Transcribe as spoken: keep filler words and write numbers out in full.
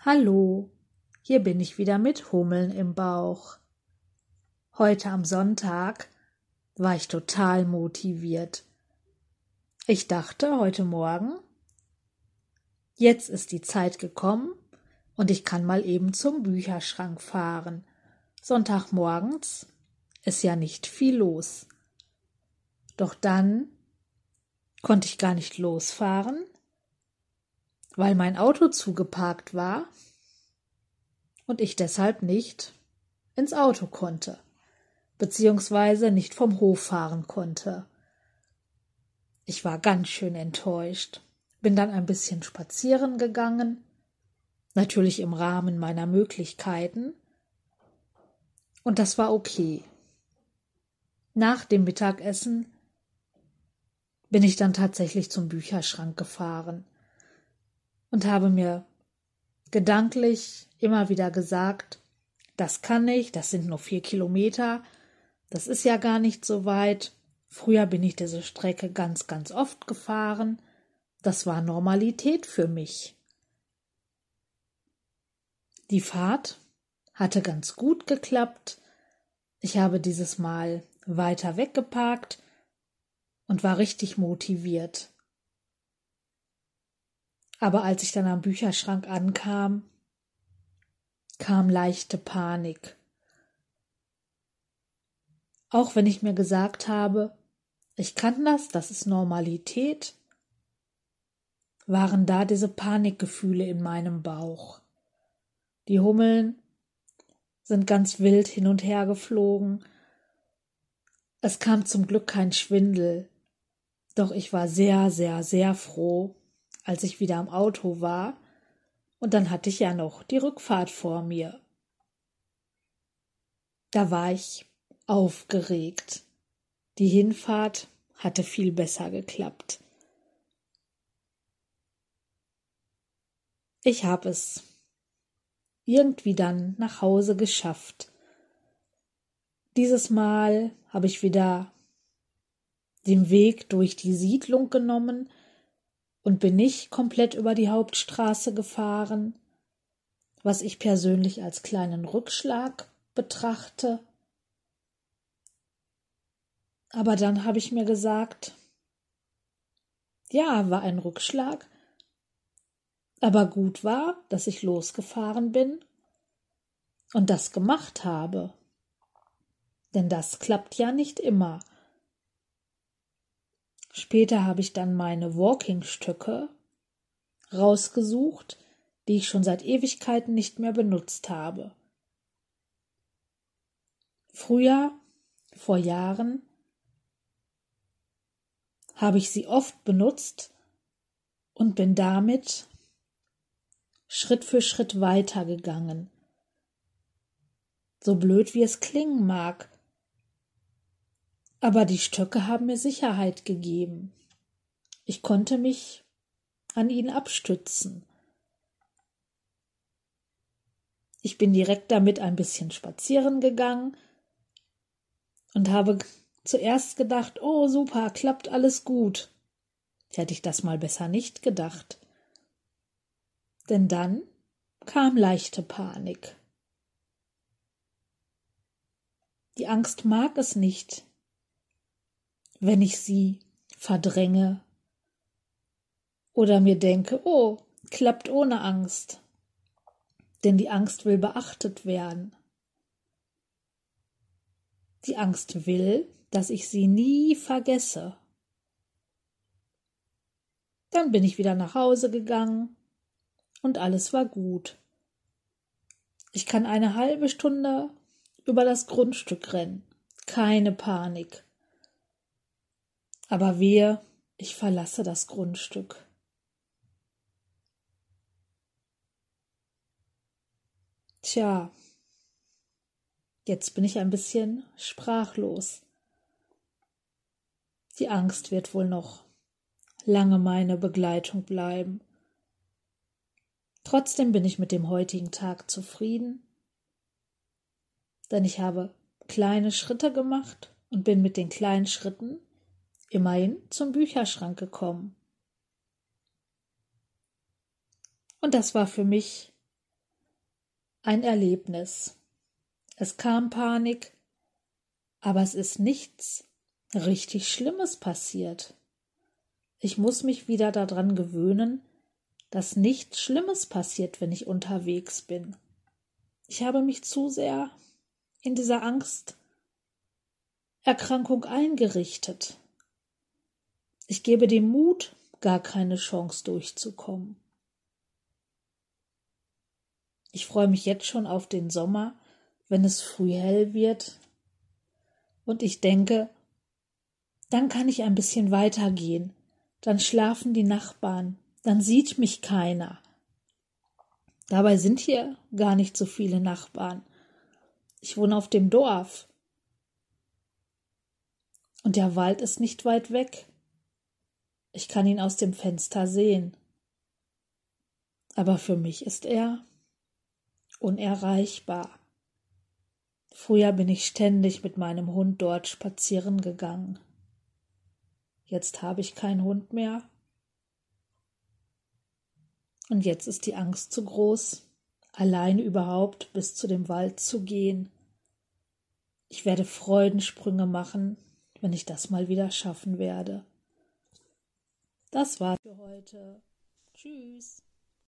Hallo, hier bin ich wieder mit Hummeln im Bauch. Heute am Sonntag war ich total motiviert. Ich dachte heute Morgen, jetzt ist die Zeit gekommen und ich kann mal eben zum Bücherschrank fahren. Sonntagmorgens ist ja nicht viel los. Doch dann konnte ich gar nicht losfahren, weil mein Auto zugeparkt war und ich deshalb nicht ins Auto konnte, beziehungsweise nicht vom Hof fahren konnte. Ich war ganz schön enttäuscht, bin dann ein bisschen spazieren gegangen, natürlich im Rahmen meiner Möglichkeiten, und das war okay. Nach dem Mittagessen bin ich dann tatsächlich zum Bücherschrank gefahren und habe mir gedanklich immer wieder gesagt, das kann ich, das sind nur vier Kilometer, das ist ja gar nicht so weit. Früher bin ich diese Strecke ganz, ganz oft gefahren. Das war Normalität für mich. Die Fahrt hatte ganz gut geklappt. Ich habe dieses Mal weiter weggeparkt und war richtig motiviert. Aber als ich dann am Bücherschrank ankam, kam leichte Panik. Auch wenn ich mir gesagt habe, ich kann das, das ist Normalität, waren da diese Panikgefühle in meinem Bauch. Die Hummeln sind ganz wild hin und her geflogen. Es kam zum Glück kein Schwindel, doch ich war sehr, sehr, sehr froh, als ich wieder am Auto war, und dann hatte ich ja noch die Rückfahrt vor mir. Da war ich aufgeregt. Die Hinfahrt hatte viel besser geklappt. Ich habe es irgendwie dann nach Hause geschafft. Dieses Mal habe ich wieder den Weg durch die Siedlung genommen und bin nicht komplett über die Hauptstraße gefahren, was ich persönlich als kleinen Rückschlag betrachte. Aber dann habe ich mir gesagt, ja, war ein Rückschlag, aber gut war, dass ich losgefahren bin und das gemacht habe. Denn das klappt ja nicht immer. Später habe ich dann meine Walking-Stöcke rausgesucht, die ich schon seit Ewigkeiten nicht mehr benutzt habe. Früher, vor Jahren, habe ich sie oft benutzt und bin damit Schritt für Schritt weitergegangen. So blöd wie es klingen mag, aber die Stöcke haben mir Sicherheit gegeben. Ich konnte mich an ihnen abstützen. Ich bin direkt damit ein bisschen spazieren gegangen und habe zuerst gedacht, oh super, klappt alles gut. Hätte ich das mal besser nicht gedacht. Denn dann kam leichte Panik. Die Angst mag es nicht, wenn ich sie verdränge oder mir denke, oh, klappt ohne Angst. Denn die Angst will beachtet werden. Die Angst will, dass ich sie nie vergesse. Dann bin ich wieder nach Hause gegangen und alles war gut. Ich kann eine halbe Stunde über das Grundstück rennen. Keine Panik. Aber wehe, ich verlasse das Grundstück. Tja, jetzt bin ich ein bisschen sprachlos. Die Angst wird wohl noch lange meine Begleitung bleiben. Trotzdem bin ich mit dem heutigen Tag zufrieden, denn ich habe kleine Schritte gemacht und bin mit den kleinen Schritten immerhin zum Bücherschrank gekommen. Und das war für mich ein Erlebnis. Es kam Panik, aber es ist nichts richtig Schlimmes passiert. Ich muss mich wieder daran gewöhnen, dass nichts Schlimmes passiert, wenn ich unterwegs bin. Ich habe mich zu sehr in dieser Angsterkrankung eingerichtet. Ich gebe dem Mut gar keine Chance durchzukommen. Ich freue mich jetzt schon auf den Sommer, wenn es früh hell wird. Und ich denke, dann kann ich ein bisschen weitergehen. Dann schlafen die Nachbarn, dann sieht mich keiner. Dabei sind hier gar nicht so viele Nachbarn. Ich wohne auf dem Dorf. Und der Wald ist nicht weit weg. Ich kann ihn aus dem Fenster sehen. Aber für mich ist er unerreichbar. Früher bin ich ständig mit meinem Hund dort spazieren gegangen. Jetzt habe ich keinen Hund mehr. Und jetzt ist die Angst zu groß, allein überhaupt bis zu dem Wald zu gehen. Ich werde Freudensprünge machen, wenn ich das mal wieder schaffen werde. Das war's für heute. Tschüss.